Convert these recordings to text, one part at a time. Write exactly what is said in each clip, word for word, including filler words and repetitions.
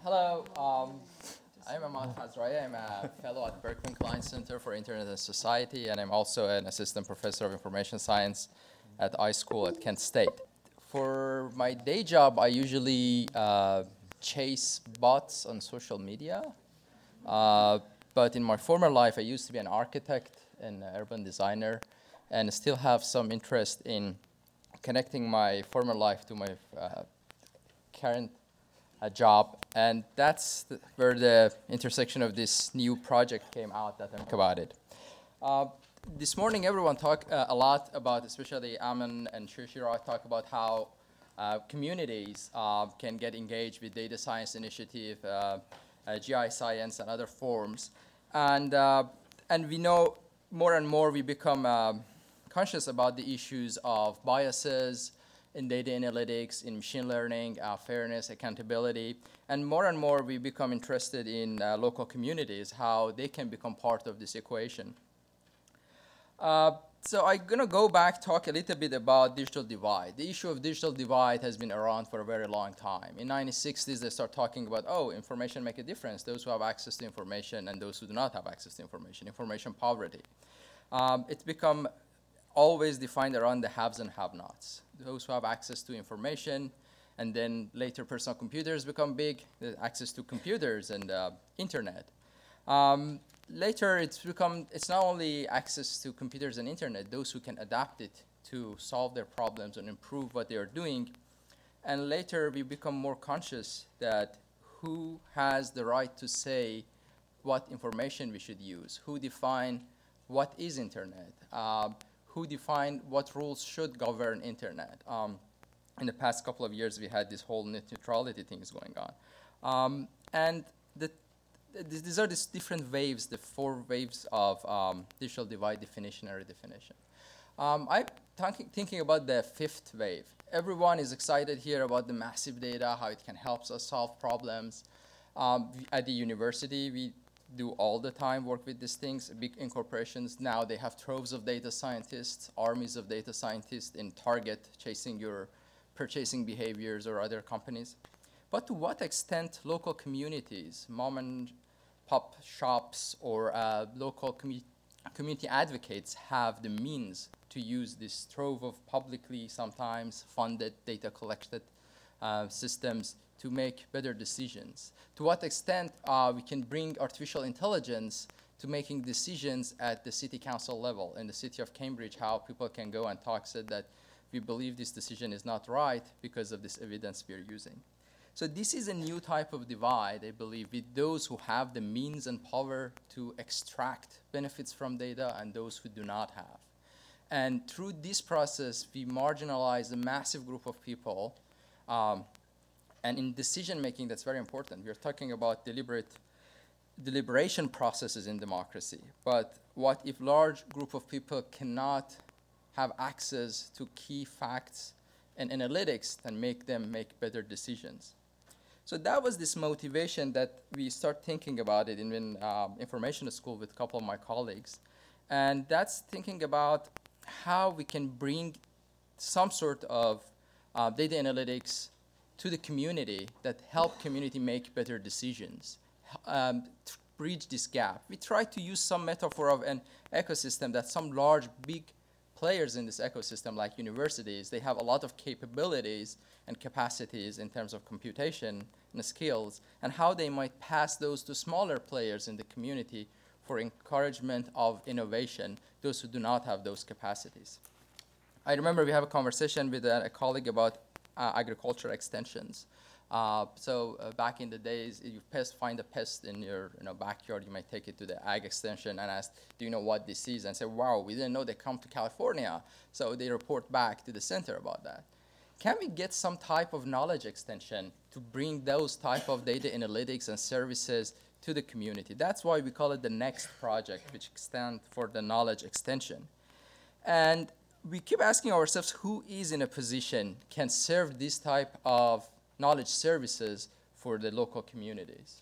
Hello, um, I'm Ahmad Hazraya. I'm a fellow at Berkman Klein Center for Internet and Society, and I'm also an assistant professor of information science at iSchool at Kent State. For my day job, I usually uh, chase bots on social media. Uh, but in my former life, I used to be an architect and an urban designer, and still have some interest in connecting my former life to my uh, current uh, job. And that's the, where the intersection of this new project came out that I think about it. Uh, this morning, everyone talked uh, a lot about, especially Aman and Shishira, talk about how uh, communities uh, can get engaged with data science initiative, uh, uh, G I science, and other forms. And, uh, and we know more and more we become um, conscious about the issues of biases in data analytics, in machine learning, uh, fairness, accountability. And more and more we become interested in uh, local communities, how they can become part of this equation. Uh, so I'm going to go back, talk a little bit about digital divide. The issue of digital divide has been around for a very long time. In the nineteen sixties, they start talking about, oh, information make a difference, those who have access to information and those who do not have access to information, information poverty. Um, it's become always defined around the haves and have-nots, those who have access to information, and then later personal computers become big, the access to computers and uh, internet. Um, later, it's become, it's not only access to computers and internet, those who can adapt it to solve their problems and improve what they are doing. And later, we become more conscious that who has the right to say what information we should use, who define what is internet, uh, who define what rules should govern internet. Um, in the past couple of years, we had this whole net neutrality things going on. Um, and the These are these different waves, the four waves of um, digital divide definition and redefinition. Um, I'm th thinking about the fifth wave. Everyone is excited here about the massive data, how it can help us solve problems. Um, at the university, we do all the time work with these things. Big corporations now, they have troves of data scientists, armies of data scientists in Target chasing your purchasing behaviors or other companies. But to what extent local communities, mom and pop shops, or uh, local commu community advocates have the means to use this trove of publicly sometimes funded data collected uh, systems to make better decisions? To what extent uh, we can bring artificial intelligence to making decisions at the city council level in the city of Cambridge, how people can go and talk, said that we believe this decision is not right because of this evidence we are using. So this is a new type of divide, I believe, with those who have the means and power to extract benefits from data and those who do not have. And through this process, we marginalize a massive group of people. Um, and in decision making, that's very important. We're talking about deliberate deliberation processes in democracy. But what if large group of people cannot have access to key facts and analytics and make them make better decisions? So that was this motivation that we start thinking about it in, in um, information school with a couple of my colleagues. And that's thinking about how we can bring some sort of uh, data analytics to the community that help community make better decisions, um, to bridge this gap. We try to use some metaphor of an ecosystem that some large, big players in this ecosystem, like universities, they have a lot of capabilities and capacities in terms of computation and skills, and how they might pass those to smaller players in the community for encouragement of innovation, those who do not have those capacities. I remember we have a conversation with a, a colleague about uh, agriculture extensions. Uh, so uh, back in the days, if you pest, find a pest in your you know, backyard, you might take it to the ag extension and ask, do you know what this is? And say, wow, we didn't know they come to California. So they report back to the center about that. Can we get some type of knowledge extension to bring those type of data analytics and services to the community? That's why we call it the NEXT project, which stands for the knowledge extension. And we keep asking ourselves, who is in a position can serve this type of knowledge services for the local communities?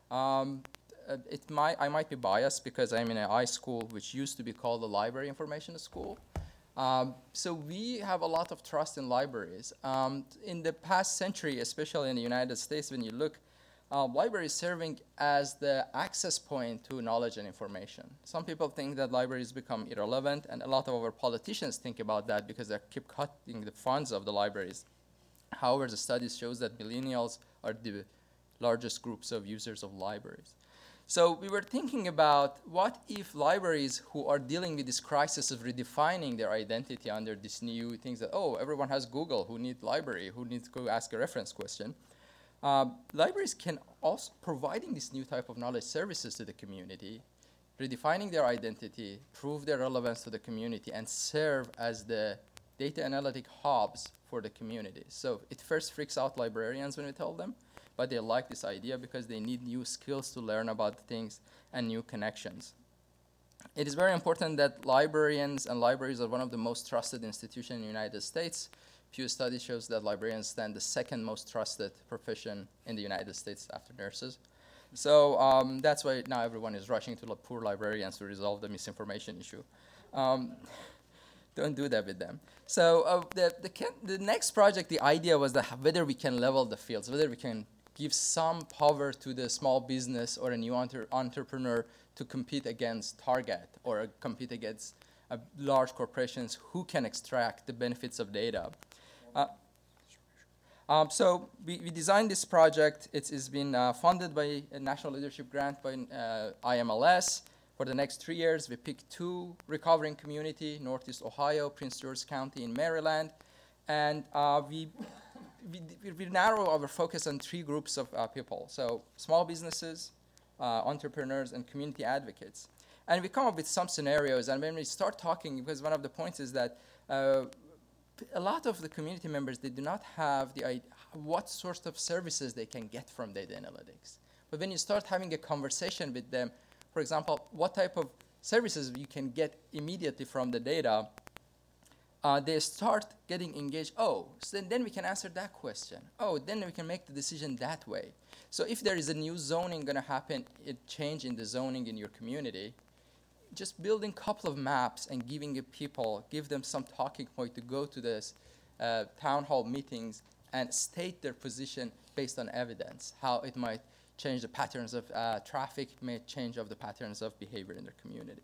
Um, it might, I might be biased because I'm in an iSchool, which used to be called the Library Information School. Um, so we have a lot of trust in libraries. Um, in the past century, especially in the United States, when you look uh, libraries serving as the access point to knowledge and information. Some people think that libraries become irrelevant, and a lot of our politicians think about that because they keep cutting the funds of the libraries. However, the studies shows that millennials are the largest groups of users of libraries. So we were thinking about what if libraries who are dealing with this crisis of redefining their identity under these new things that, oh, everyone has Google, who needs library, who needs to go ask a reference question. Um, libraries can also providing this new type of knowledge services to the community, redefining their identity, prove their relevance to the community, and serve as the data analytic hubs for the community. So it first freaks out librarians when we tell them, but they like this idea because they need new skills to learn about things and new connections. It is very important that librarians and libraries are one of the most trusted institutions in the United States. Pew study shows that librarians stand the second most trusted profession in the United States after nurses. So um, that's why now everyone is rushing to poor librarians to resolve the misinformation issue. Um, don't do that with them. So uh, the, the, can, the next project, the idea was that whether we can level the fields, whether we can give some power to the small business or a new entre entrepreneur to compete against Target or uh, compete against uh, large corporations who can extract the benefits of data. Uh, um, so we, we designed this project. It's, it's been uh, funded by a National Leadership Grant by uh, I M L S. For the next three years, we picked two recovering community, Northeast Ohio, Prince George County in Maryland. And uh, we, we, we narrow our focus on three groups of uh, people. So small businesses, uh, entrepreneurs, and community advocates. And we come up with some scenarios. And when we start talking, because one of the points is that uh, a lot of the community members, they do not have the idea what sort of services they can get from data analytics. But when you start having a conversation with them, for example, what type of services you can get immediately from the data, uh, they start getting engaged. Oh, so then, then we can answer that question. Oh, then we can make the decision that way. So if there is a new zoning going to happen, a change in the zoning in your community, just building a couple of maps and giving the people, give them some talking point to go to this uh, town hall meetings and state their position based on evidence, how it might change the patterns of uh, traffic, may change of the patterns of behavior in the community.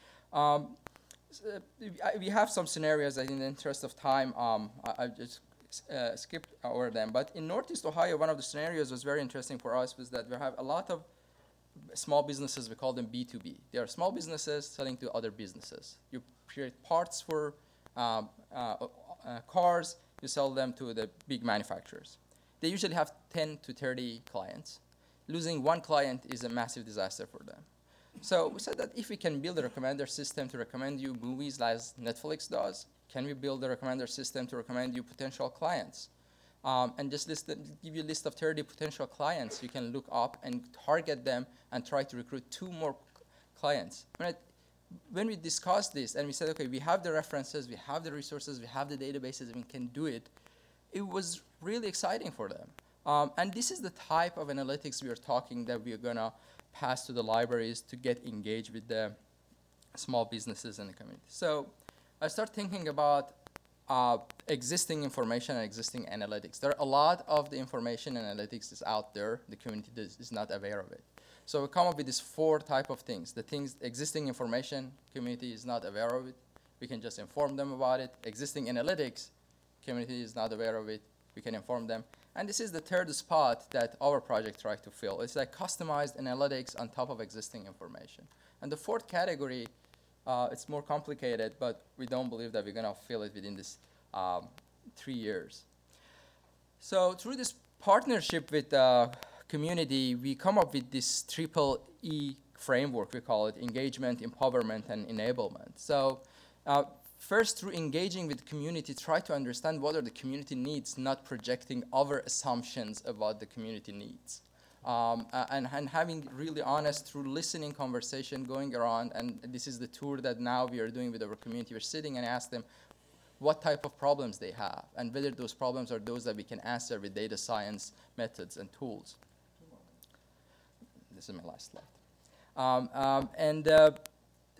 Um, so I, we have some scenarios that in the interest of time, um, I, I just uh, skipped over them. But in Northeast Ohio, one of the scenarios was very interesting for us was that we have a lot of small businesses, we call them B two B. They are small businesses selling to other businesses. You create parts for um, uh, uh, cars, you sell them to the big manufacturers. They usually have ten to thirty clients. Losing one client is a massive disaster for them. So we said that if we can build a recommender system to recommend you movies as Netflix does, can we build a recommender system to recommend you potential clients? Um, and just list the, give you a list of thirty potential clients you can look up and target them and try to recruit two more clients. When, I, when we discussed this and we said, okay, we have the references, we have the resources, we have the databases, we can do it, it was really exciting for them. Um, and this is the type of analytics we are talking that we are going to pass to the libraries to get engaged with the small businesses in the community. So I start thinking about uh, existing information and existing analytics. There are a lot of the information and analytics is out there. The community does, is not aware of it. So we come up with these four type of things. The things, existing information, community is not aware of it. We can just inform them about it. Existing analytics, community is not aware of it. We can inform them. And this is the third spot that our project tried to fill. It's like customized analytics on top of existing information. And the fourth category, uh, it's more complicated, but we don't believe that we're going to fill it within this um, three years. So through this partnership with the community, we come up with this triple E framework, we call it engagement, empowerment, and enablement. So uh, first, through engaging with the community, try to understand what are the community needs, not projecting our assumptions about the community needs. Um, and, and having really honest, through listening conversation going around, and this is the tour that now we are doing with our community. We're sitting and ask them what type of problems they have, and whether those problems are those that we can answer with data science methods and tools. This is my last slide. Um, um, and uh,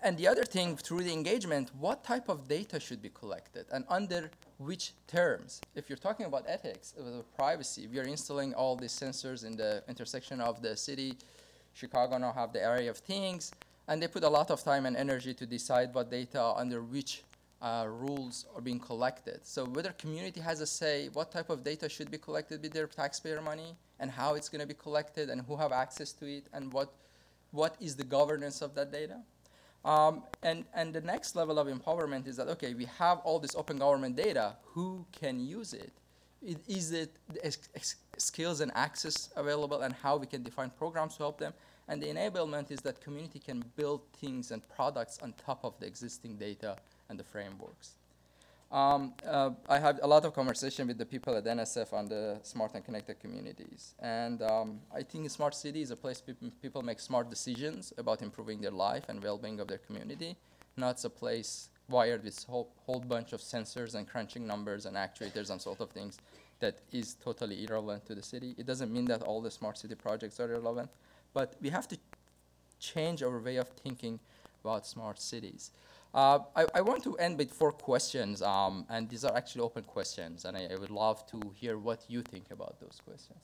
and the other thing, through the engagement, what type of data should be collected and under which terms? If you're talking about ethics, about privacy, we are installing all these sensors in the intersection of the city. Chicago now have the area of things, and they put a lot of time and energy to decide what data under which uh, rules are being collected. So whether community has a say, what type of data should be collected with their taxpayer money, and how it's going to be collected, and who have access to it, and what what is the governance of that data. Um, and, and the next level of empowerment is that, okay, we have all this open government data, who can use it? it is it ex ex skills and access available, and how we can define programs to help them? And the enablement is that community can build things and products on top of the existing data and the frameworks. Um, uh, I had a lot of conversation with the people at N S F on the smart and connected communities. And um, I think a smart city is a place pe people make smart decisions about improving their life and well-being of their community, not a place wired with a whole, whole bunch of sensors and crunching numbers and actuators and sort of things that is totally irrelevant to the city. It doesn't mean that all the smart city projects are irrelevant, but we have to change our way of thinking about smart cities. Uh, I, I want to end with four questions, um, and these are actually open questions, and I, I would love to hear what you think about those questions.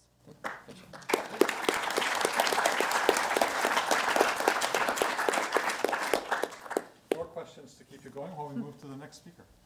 Four questions to keep you going while we move to the next speaker.